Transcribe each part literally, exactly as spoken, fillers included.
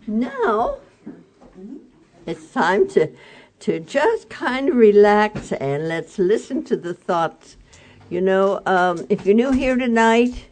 Now, it's time to, to just kind of relax and let's listen to the thoughts. You know, um, if you're new here tonight,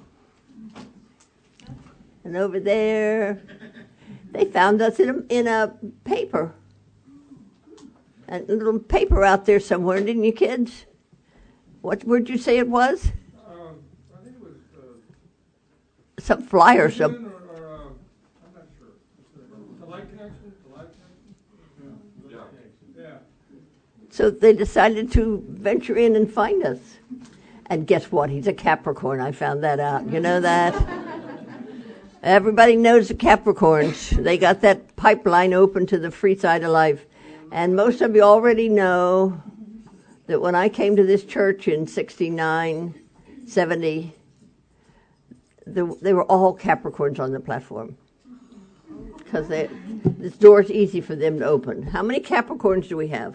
and over there, they found us in a, in a paper. A little paper out there somewhere, didn't you, kids? What word did you say it was? Um, I think it was uh, some flyer or something. Or, or, uh, I'm not sure. The light connection? The light connection? Yeah. Yeah. yeah. So they decided to venture in and find us. And guess what? He's a Capricorn. I found that out. You know that? Everybody knows the Capricorns. They got that pipeline open to the free side of life. And most of you already know that when I came to this church in sixty-nine, seventy, the, they were all Capricorns on the platform. Because this door is easy for them to open. How many Capricorns do we have?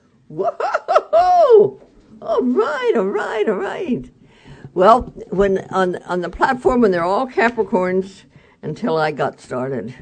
Whoa! All right, all right, all right. Well, when on on the platform, when they're all Capricorns, until I got started.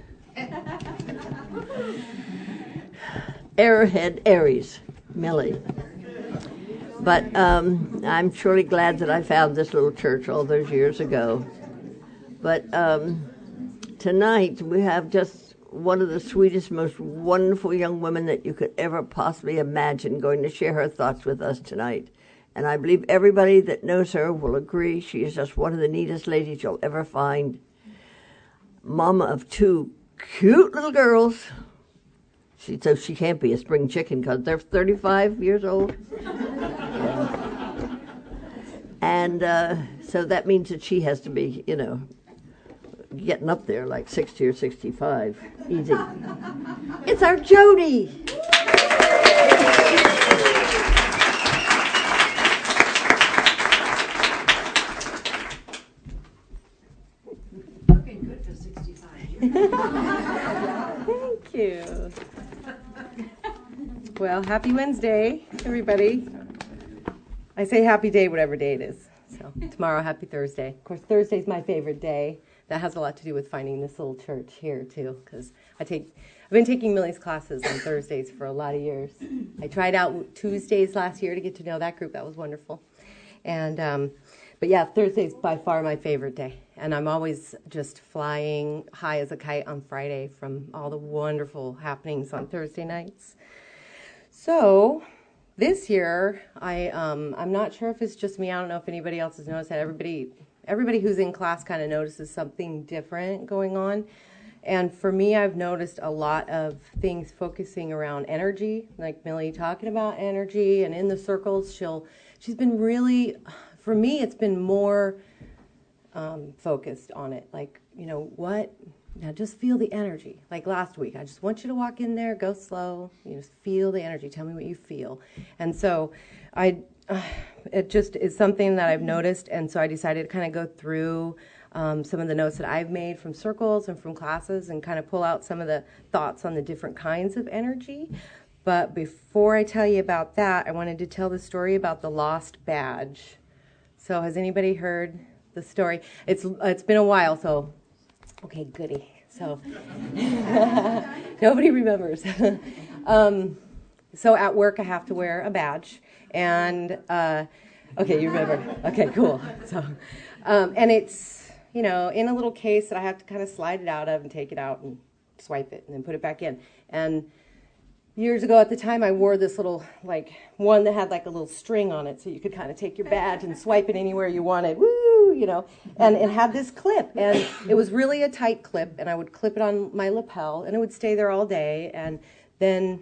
Airhead Aries, Millie. But um, I'm surely glad that I found this little church all those years ago. But um, tonight we have just one of the sweetest, most wonderful young women that you could ever possibly imagine going to share her thoughts with us tonight. And I believe everybody that knows her will agree she is just one of the neatest ladies you'll ever find. Mama of two cute little girls. She, so she can't be a spring chicken because they're thirty-five years old. Yeah. And uh, so that means that she has to be, you know, getting up there like sixty or sixty-five. Easy. It's our Jody. Looking good for sixty-five. Thank you. Well, happy Wednesday, everybody. I say happy day, whatever day it is. So tomorrow, happy Thursday. Of course, Thursday's my favorite day. That has a lot to do with finding this little church here too, because I take, I've been taking Millie's classes on Thursdays for a lot of years. I tried out Tuesdays last year to get to know that group. That was wonderful. And um, but yeah, Thursday's by far my favorite day, and I'm always just flying high as a kite on Friday from all the wonderful happenings on Thursday nights. So this year, I um, I'm not sure if it's just me. I don't know if anybody else has noticed that. Everybody. Everybody who's in class kind of notices something different going on. And for me, I've noticed a lot of things focusing around energy, like Millie talking about energy, and in the circles, she'll, she's been really, for me, it's been more um, focused on it. Like, you know, what, now just feel the energy. Like last week, I just want you to walk in there, go slow, you just feel the energy, tell me what you feel. And so I... Uh, it just is something that I've noticed, and so I decided to kind of go through um, some of the notes that I've made from circles and from classes and kind of pull out some of the thoughts on the different kinds of energy. But before I tell you about that, I wanted to tell the story about the lost badge. So has anybody heard the story? It's It's been a while, so, okay, goody. So, nobody remembers. um, so at work, I have to wear a badge. And, uh, okay, you remember. Okay, cool. So, um, and it's, you know, in a little case that I have to kind of slide it out of and take it out and swipe it and then put it back in. And years ago at the time, I wore this little, like, one that had like a little string on it so you could kind of take your badge and swipe it anywhere you wanted. Woo, you know. And it had this clip. And it was really a tight clip. And I would clip it on my lapel. And it would stay there all day. And then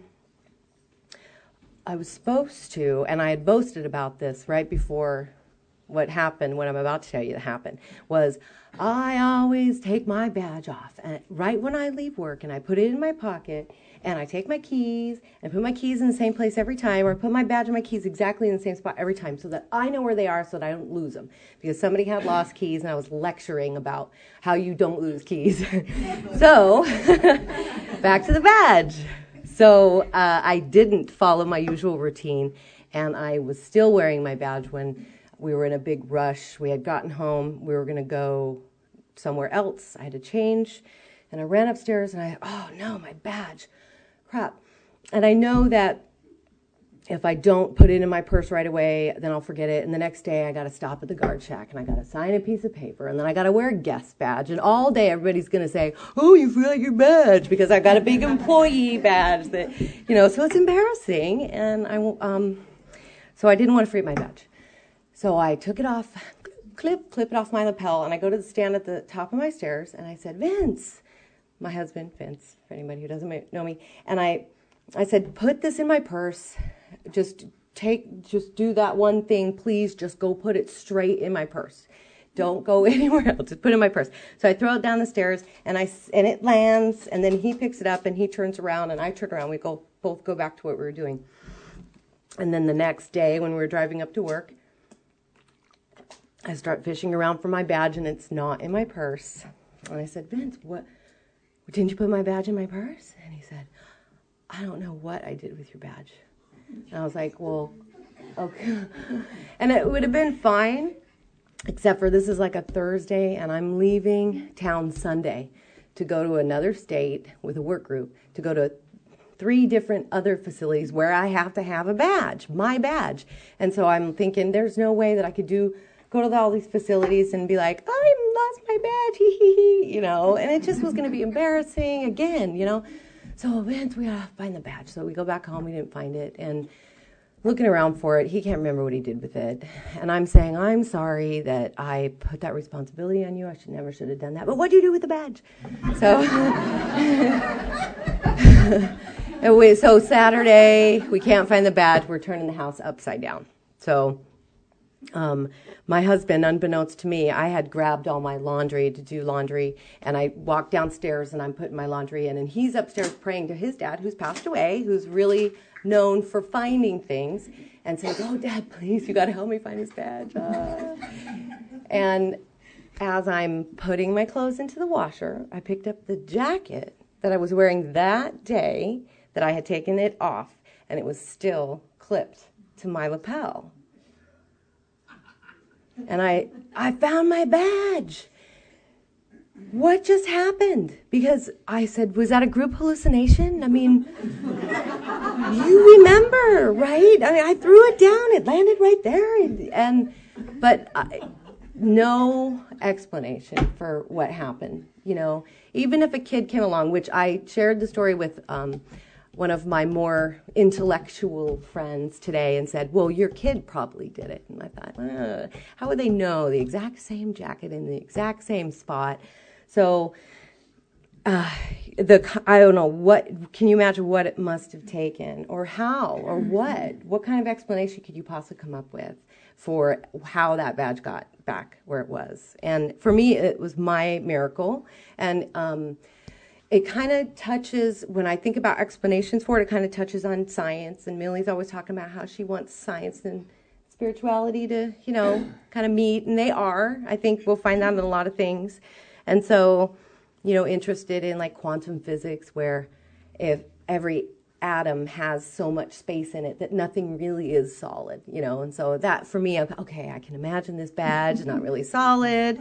I was supposed to, and I had boasted about this right before what happened, what I'm about to tell you that happened, was I always take my badge off and right when I leave work, and I put it in my pocket, and I take my keys and put my keys in the same place every time, or put my badge and my keys exactly in the same spot every time so that I know where they are so that I don't lose them. Because somebody had lost keys, and I was lecturing about how you don't lose keys. So, back to the badge. So uh, I didn't follow my usual routine, and I was still wearing my badge when we were in a big rush. We had gotten home. We were going to go somewhere else. I had to change And I ran upstairs and I, oh no, my badge, crap. And I know that if I don't put it in my purse right away, then I'll forget it. And the next day I got to stop at the guard shack and I got to sign a piece of paper. And then I got to wear a guest badge. And all day everybody's going to say, oh, you forgot your badge, because I've got a big employee badge that, you know, so it's embarrassing. And I, um, so I didn't want to forget my badge. So I took it off, clip, clip it off my lapel. And I go to the stand at the top of my stairs and I said, Vince, my husband, Vince, for anybody who doesn't know me. And I, I said, put this in my purse. Just take, just do that one thing, please. Just go put it straight in my purse. Don't go anywhere else. Just put it in my purse. So I throw it down the stairs, and I and it lands, and then he picks it up, and he turns around, and I turn around. We go both go back to what we were doing. And then the next day, when we were driving up to work, I start fishing around for my badge, and it's not in my purse. And I said, Vince, what? Didn't you put my badge in my purse? And he said, I don't know what I did with your badge. And I was like, well, okay. And it would have been fine, except for this is like a Thursday, and I'm leaving town Sunday to go to another state with a work group, to go to three different other facilities where I have to have a badge, my badge. And so I'm thinking there's no way that I could do go to all these facilities and be like, I lost my badge, hee hee hee, you know, and it just was going to be embarrassing again, you know. So, Vince, we gotta find the badge. So we go back home, we didn't find it, and looking around for it, he can't remember what he did with it. And I'm saying, I'm sorry that I put that responsibility on you. I should never should have done that. But what do you do with the badge? So, and we, so Saturday, we can't find the badge. We're turning the house upside down. So Um, my husband, unbeknownst to me, I had grabbed all my laundry to do laundry, and I walked downstairs and I'm putting my laundry in, and he's upstairs praying to his dad, who's passed away, who's really known for finding things, and saying, oh, Dad, please, you got to help me find his badge. Uh. And as I'm putting my clothes into the washer, I picked up the jacket that I was wearing that day that I had taken it off, and it was still clipped to my lapel. And I, I found my badge. What just happened? Because I said, was that a group hallucination? I mean, you remember, right? I mean, I threw it down. It landed right there. And, and but I, no explanation for what happened. You know, even if a kid came along, which I shared the story with um, one of my more intellectual friends today and said, well, your kid probably did it. And I thought, uh, how would they know the exact same jacket in the exact same spot? So uh, the I don't know, what, can you imagine what it must have taken, or how, or what? What kind of explanation could you possibly come up with for how that badge got back where it was? And for me, it was my miracle. And um it kind of touches, when I think about explanations for it, it kind of touches on science. And Millie's always talking about how she wants science and spirituality to, you know, kind of meet. And they are. I think we'll find that in a lot of things. And so, you know, interested in like quantum physics, where if every atom has so much space in it that nothing really is solid, you know. And so that, for me, I'm, okay, I can imagine this badge is not really solid.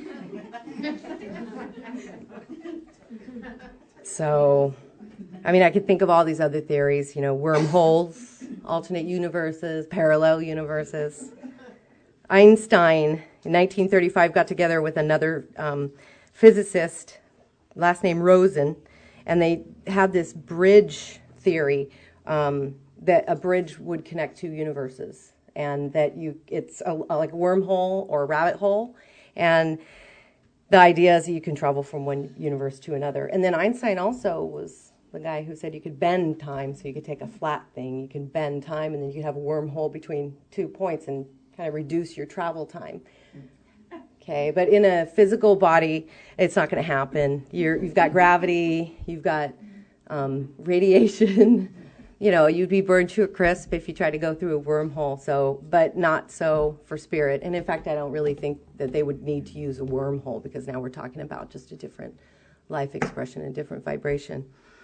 So, I mean, I could think of all these other theories, you know, wormholes, alternate universes, parallel universes. Einstein, in nineteen thirty-five, got together with another um, physicist, last name Rosen, and they had this bridge theory, um, that a bridge would connect two universes, and that you it's a, a, like a wormhole or a rabbit hole, and the idea is that you can travel from one universe to another. And then Einstein also was the guy who said you could bend time, so you could take a flat thing, you can bend time, and then you could have a wormhole between two points and kind of reduce your travel time. Okay, but in a physical body, it's not going to happen. You're, you've got gravity, you've got um, radiation. You know, you'd be burned to a crisp if you try to go through a wormhole. So, but not so for spirit. And in fact, I don't really think that they would need to use a wormhole, because now we're talking about just a different life expression and different vibration.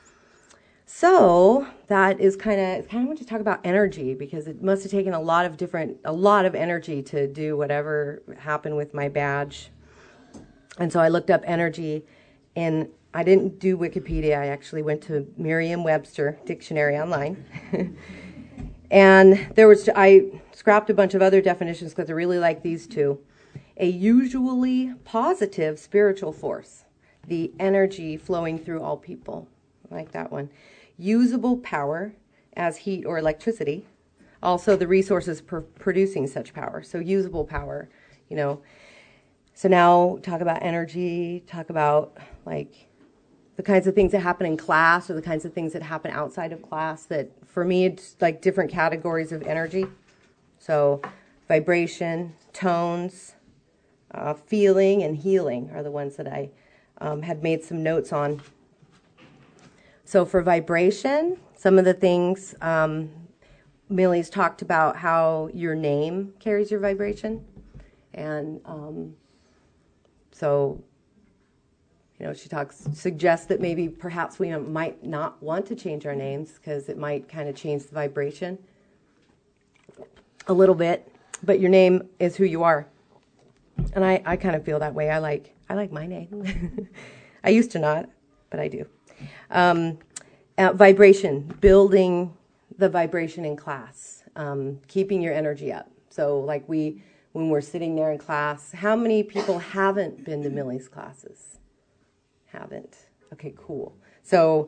So that is kind of, kind of want to talk about energy, because it must have taken a lot of different, a lot of energy to do whatever happened with my badge. And so I looked up energy, And I didn't do Wikipedia. I actually went to Merriam-Webster Dictionary online. And there was, I scrapped a bunch of other definitions because I really like these two. A usually positive spiritual force, the energy flowing through all people. I like that one. Usable power as heat or electricity. Also the resources for producing such power. So usable power, you know. So now talk about energy, talk about like the kinds of things that happen in class or the kinds of things that happen outside of class that for me it's like different categories of energy. So vibration, tones, uh, feeling, and healing are the ones that I um, had made some notes on. So for vibration, some of the things, um, Millie's talked about how your name carries your vibration. And um, so, you know, she talks, suggests that maybe perhaps we might not want to change our names because it might kind of change the vibration a little bit. But your name is who you are. And I, I kind of feel that way. I like I like my name. I used to not, but I do. Um, uh, vibration, building the vibration in class, um, keeping your energy up. So like we, when we're sitting there in class, how many people haven't been to Millie's classes? Haven't. Okay, cool. So,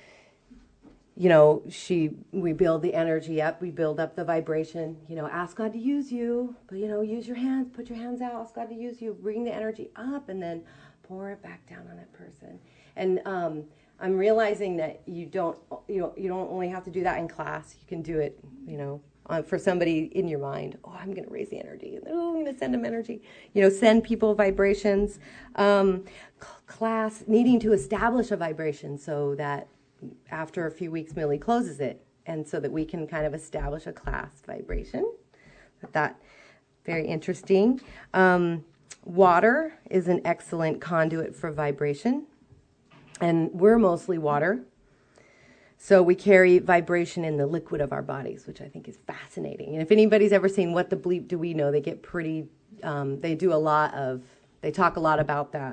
you know, she, we build the energy up, we build up the vibration, you know, ask God to use you, but, you know, use your hands, put your hands out, ask God to use you, bring the energy up, and then pour it back down on that person. And um, I'm realizing that you don't, you know, you don't only have to do that in class, you can do it, you know, uh, for somebody in your mind. Oh, I'm going to raise the energy. Oh, I'm going to send them energy. You know, send people vibrations. Um, class needing to establish a vibration so that after a few weeks, Millie closes it, and so that we can kind of establish a class vibration. But that, very interesting. Um, water is an excellent conduit for vibration, and we're mostly water. So we carry vibration in the liquid of our bodies, which I think is fascinating. And if anybody's ever seen What the Bleep Do We Know, they get pretty, um, they do a lot of, they talk a lot about that.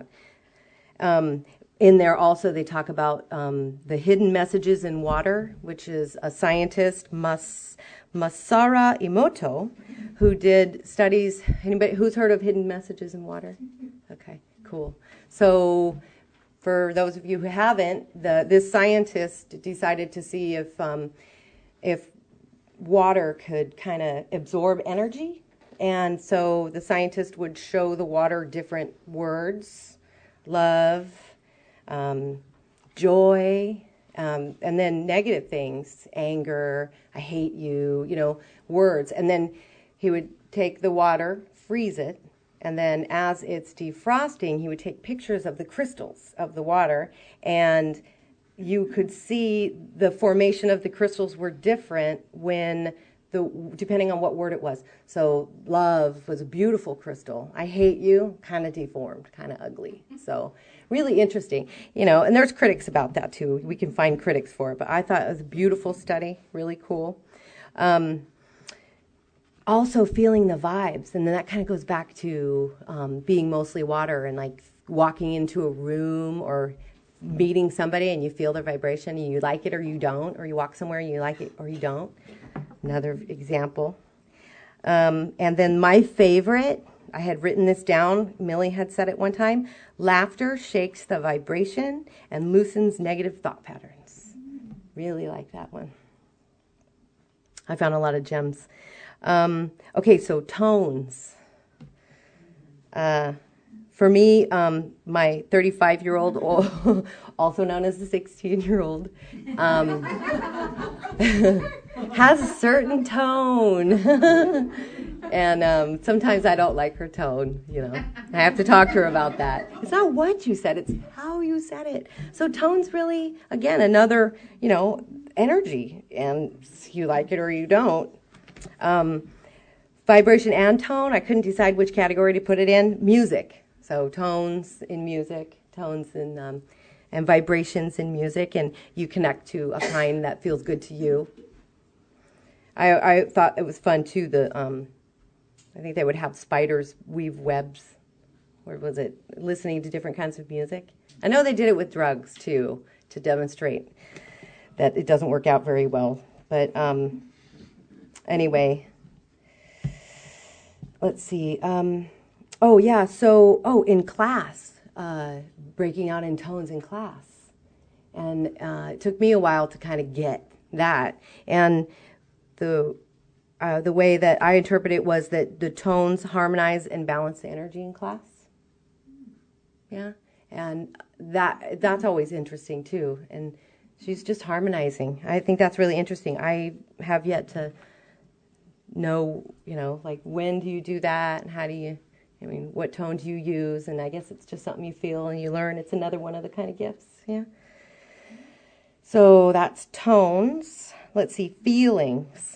Um, in there also they talk about um, the hidden messages in water, which is a scientist, Mas, Masaru Emoto, who did studies. Anybody who's heard of hidden messages in water? Okay, cool. So for those of you who haven't, the, this scientist decided to see if um, if water could kind of absorb energy. And so the scientist would show the water different words, love, um, joy, um, and then negative things, anger, I hate you, you know, words. And then he would take the water, freeze it, and then as it's defrosting, he would take pictures of the crystals of the water, and you could see the formation of the crystals were different when the depending on what word it was. So love was a beautiful crystal. I hate you, kind of deformed, kind of ugly. So really interesting, you know, and there's critics about that too. We can find critics for it, but I thought it was a beautiful study, really cool. Um, also feeling the vibes, and then that kind of goes back to um, being mostly water and like walking into a room or meeting somebody and you feel their vibration and you like it or you don't, or you walk somewhere and you like it or you don't. Another example. Um, and then my favorite, I had written this down, Millie had said it one time, laughter shakes the vibration and loosens negative thought patterns. Really like that one. I found a lot of gems. Um, okay, so tones. Uh, for me, um, my thirty-five-year-old, also known as the sixteen-year-old, um, has a certain tone. And um, sometimes I don't like her tone, you know. I have to talk to her about that. It's not what you said, it's how you said it. So tone's really, again, another, you know, energy. And you like it or you don't. Um, vibration and tone, I couldn't decide which category to put it in. Music. So tones in music, tones in, um, and vibrations in music. And you connect to a kind that feels good to you. I, I thought it was fun, too, the... Um, I think they would have spiders weave webs, or was it listening to different kinds of music? I know they did it with drugs, too, to demonstrate that it doesn't work out very well. But um, anyway, let's see. Um, oh, yeah, so, oh, in class, uh, breaking out in tones in class. And uh, it took me a while to kind of get that. And the uh, the way that I interpret it was that the tones harmonize and balance the energy in class. Yeah, and that that's always interesting too. And she's just harmonizing. I think that's really interesting. I have yet to know, you know, like when do you do that, and how do you, I mean, what tone do you use? And I guess it's just something you feel and you learn. It's another one of the kind of gifts. Yeah. So that's tones. Let's see, feelings.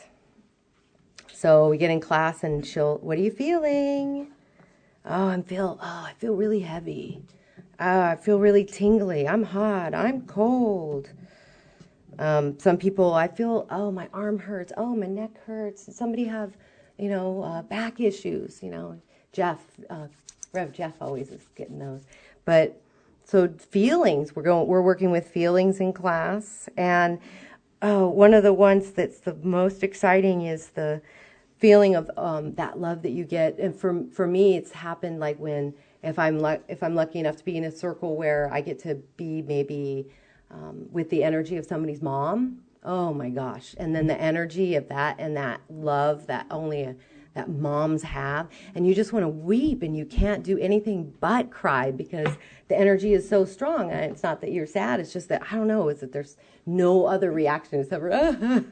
So we get in class and she'll, what are you feeling? Oh, I'm feel, oh, I feel really heavy. Oh, I feel really tingly. I'm hot. I'm cold. Um, some people, I feel, oh, my arm hurts. Oh, my neck hurts. Somebody have, you know, uh, back issues, you know. Jeff, uh, Rev Jeff always is getting those. But so feelings, we're going, we're working with feelings in class. And oh, one of the ones that's the most exciting is the feeling of um, that love that you get. And for for me, it's happened like when, if I'm lu- if I'm lucky enough to be in a circle where I get to be maybe um, with the energy of somebody's mom. Oh my gosh! And then the energy of that and that love that only a, that moms have, and you just want to weep, and you can't do anything but cry because the energy is so strong. And it's not that you're sad; it's just that I don't know. Is that there's no other reaction except for ah, ah,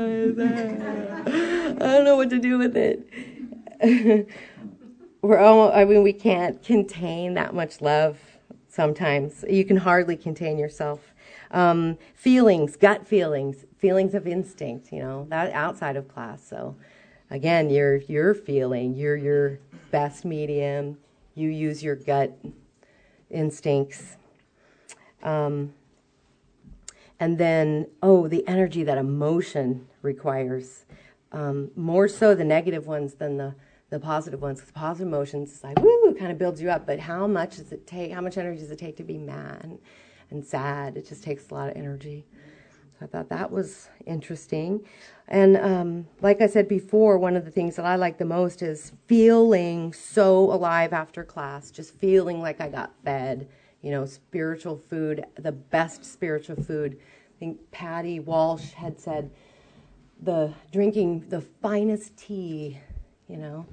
ah, I don't know what to do with it. We're almost, I mean, we can't contain that much love. Sometimes you can hardly contain yourself. Um, feelings, gut feelings, feelings of instinct. You know that outside of class. So. Again, you're you're feeling, you're your best medium. You use your gut instincts. Um, and then, oh, the energy that emotion requires. Um, more so the negative ones than the, the positive ones. Because positive emotions, it's like, woo, it kind of builds you up. But how much does it take, how much energy does it take to be mad and, and sad? It just takes a lot of energy. I thought that was interesting. And um, like I said before, one of the things that I like the most is feeling so alive after class, just feeling like I got fed, you know, spiritual food, the best spiritual food. I think Patty Walsh had said the drinking the finest tea, you know.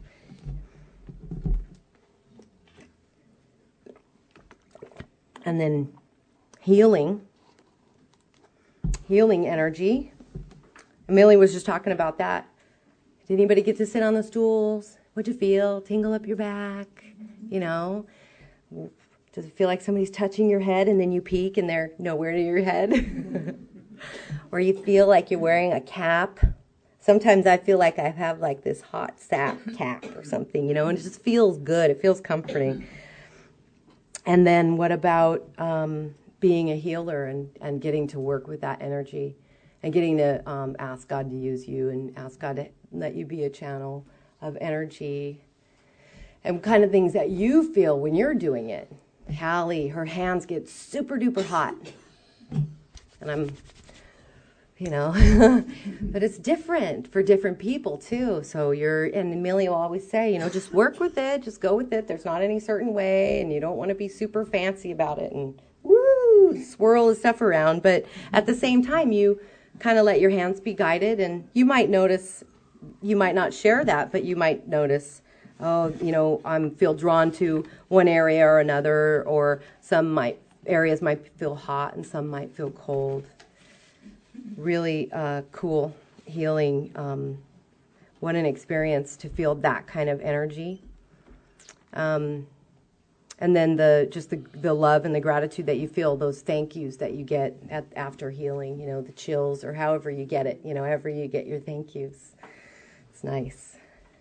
And then healing. Healing energy. Millie was just talking about that. Did anybody get to sit on the stools? What'd you feel? Tingle up your back? You know? Does it feel like somebody's touching your head and then you peek and they're nowhere near your head? Or you feel like you're wearing a cap? Sometimes I feel like I have like this hot sap cap or something, you know, and it just feels good. It feels comforting. And then what about... Um, being a healer and, and getting to work with that energy and getting to um, ask God to use you and ask God to let you be a channel of energy and kind of things that you feel when you're doing it. Hallie, her hands get super duper hot. And I'm, you know, but it's different for different people too. So you're, and Amelia will always say, you know, just work with it, just go with it. There's not any certain way and you don't want to be super fancy about it and woo, swirl the stuff around, but at the same time, you kind of let your hands be guided, and you might notice, you might not share that, but you might notice, oh, you know, I feel drawn to one area or another, or some might areas might feel hot and some might feel cold. Really uh, cool, healing. Um, what an experience to feel that kind of energy. Um, And then the just the the love and the gratitude that you feel, those thank yous that you get at, after healing, you know, the chills or however you get it, you know, however you get your thank yous. It's nice.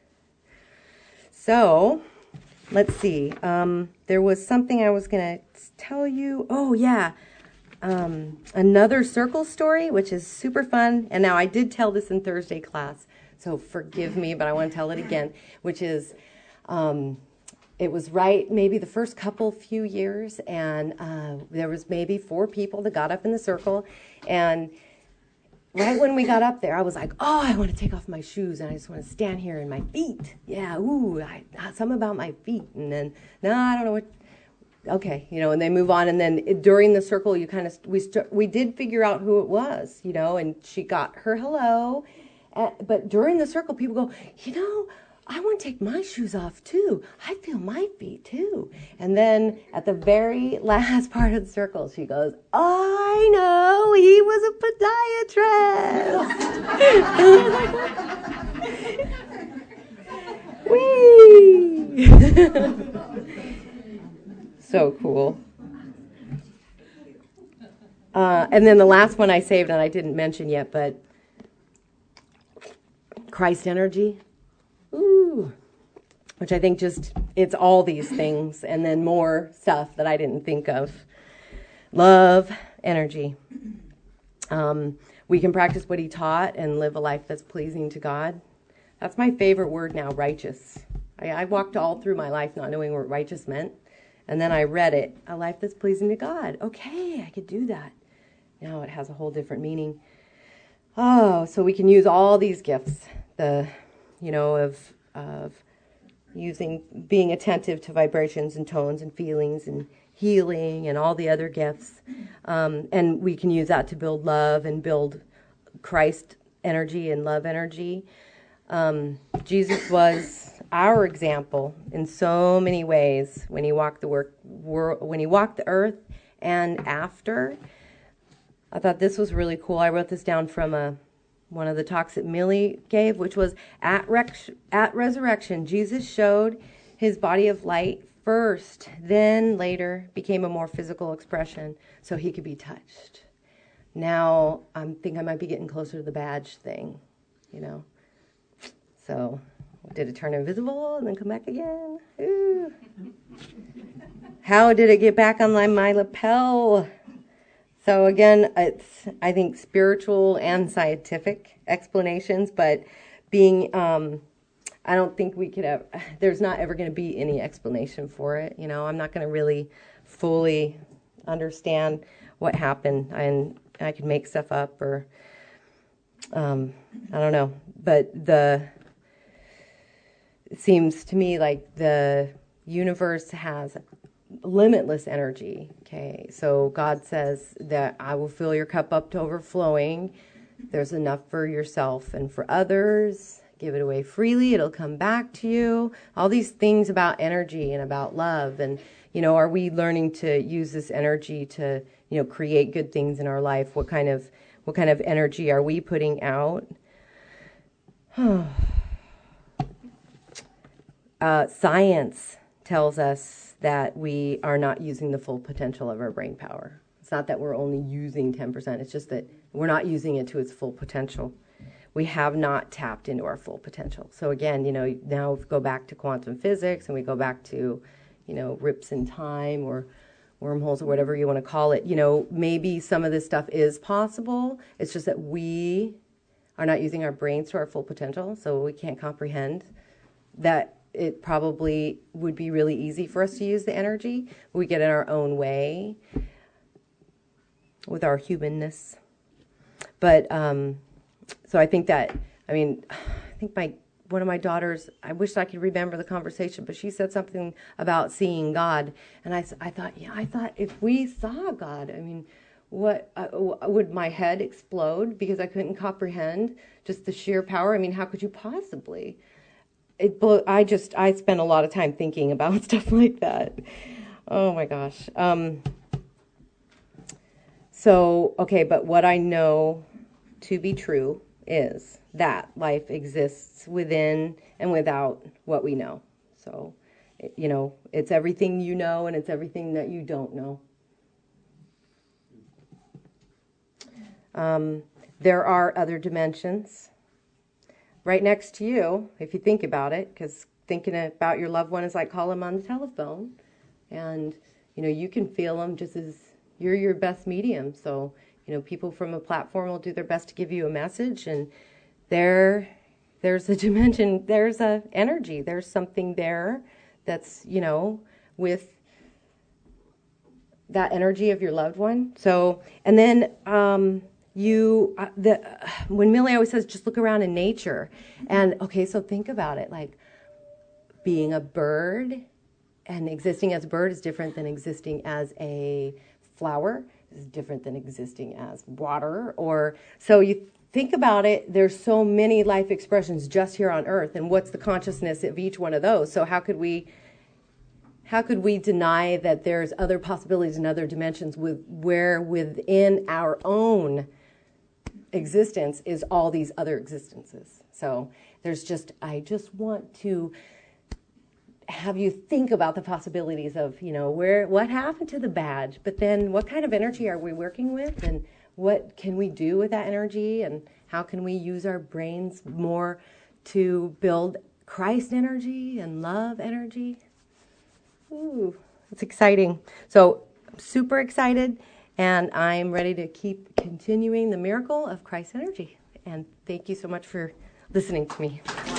So, let's see. Um, there was something I was going to tell you. Oh, yeah. Um, another circle story, which is super fun. And now I did tell this in Thursday class, so forgive me, but I want to tell it again, which is... Um, it was right maybe the first couple few years, and uh, there was maybe four people that got up in the circle, and right when we got up there, I was like, oh, I want to take off my shoes, and I just want to stand here in my feet. Yeah, ooh, I, something about my feet. And then, no, I don't know what, okay, you know, and they move on, and then it, during the circle, you kind of, we st- we did figure out who it was, you know, and she got her hello, uh, but during the circle, people go, you know, I want to take my shoes off too. I feel my feet too. And then at the very last part of the circle, she goes, I know, he was a podiatrist. Whee! So cool. Uh, and then the last one I saved, and I didn't mention yet, but Christ energy. Ooh, which I think just, it's all these things and then more stuff that I didn't think of. Love, energy. Um, we can practice what he taught and live a life that's pleasing to God. That's my favorite word now, righteous. I, I walked all through my life not knowing what righteous meant. And then I read it, a life that's pleasing to God. Okay, I could do that. Now it has a whole different meaning. Oh, so we can use all these gifts. The you know, of of using, being attentive to vibrations and tones and feelings and healing and all the other gifts. Um, and we can use that to build love and build Christ energy and love energy. Um, Jesus was our example in so many ways when he walked the work, wor- when he walked the earth and after. I thought this was really cool. I wrote this down from a one of the talks that Millie gave, which was at, rec- at resurrection, Jesus showed his body of light first, then later became a more physical expression so he could be touched. Now I think I might be getting closer to the badge thing, you know. So did it turn invisible and then come back again? Ooh. How did it get back on my, my lapel? So again, it's, I think, spiritual and scientific explanations, but being, um, I don't think we could have, there's not ever going to be any explanation for it. You know, I'm not going to really fully understand what happened, and I could make stuff up or, um, I don't know. But the, it seems to me like the universe has limitless energy. Okay, so God says that I will fill your cup up to overflowing. There's enough for yourself and for others. Give it away freely. It'll come back to you. All these things about energy and about love. And, you know, are we learning to use this energy to, you know, create good things in our life? What kind of, what kind of energy are we putting out? uh, science tells us that we are not using the full potential of our brain power. It's not that we're only using ten percent. It's just that we're not using it to its full potential. We have not tapped into our full potential. So again, you know, now we go back to quantum physics and we go back to, you know, rips in time or wormholes or whatever you want to call it. You know, maybe some of this stuff is possible. It's just that we are not using our brains to our full potential, so we can't comprehend that. It probably would be really easy for us to use the energy. We get in our own way with our humanness. But, um, so I think that, I mean, I think my, one of my daughters, I wish I could remember the conversation, but she said something about seeing God. And I, I thought, yeah, I thought if we saw God, I mean, what, uh, would my head explode because I couldn't comprehend just the sheer power? I mean, how could you possibly? It blew, I just, I spent a lot of time thinking about stuff like that. Oh my gosh. Um, so, okay, but what I know to be true is that life exists within and without what we know. So, you know, it's everything you know and it's everything that you don't know. Um, there are other dimensions right next to you, if you think about it, because thinking about your loved one is like calling them on the telephone. And, you know, you can feel them just as you're your best medium. So, you know, people from a platform will do their best to give you a message. And there, there's a dimension, there's a energy, there's something there that's, you know, with that energy of your loved one. So, and then um, you, uh, the uh, when Millie always says, just look around in nature. And, okay, so think about it. Like, being a bird and existing as a bird is different than existing as a flower, is different than existing as water. Or, so you think about it, there's so many life expressions just here on earth, and what's the consciousness of each one of those? So how could we how could we deny that there's other possibilities and other dimensions with where within our own existence is all these other existences? So there's just, I just want to have you think about the possibilities of, you know, where, what happened to the badge, but then what kind of energy are we working with, and what can we do with that energy, and how can we use our brains more to build Christ energy and love energy? Ooh, it's exciting. So I'm super excited, and I'm ready to keep continuing the miracle of Christ energy. And thank you so much for listening to me.